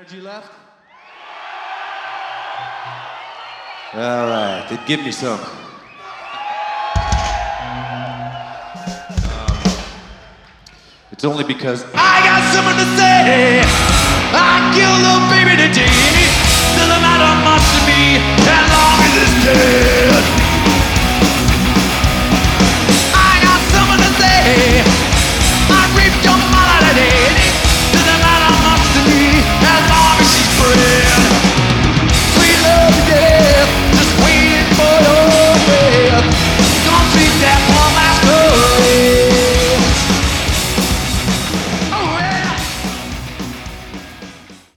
energy left? All right, then give me some. It's only because I got something to say. I killed a baby today. Doesn't matter much to me as long as it's dead.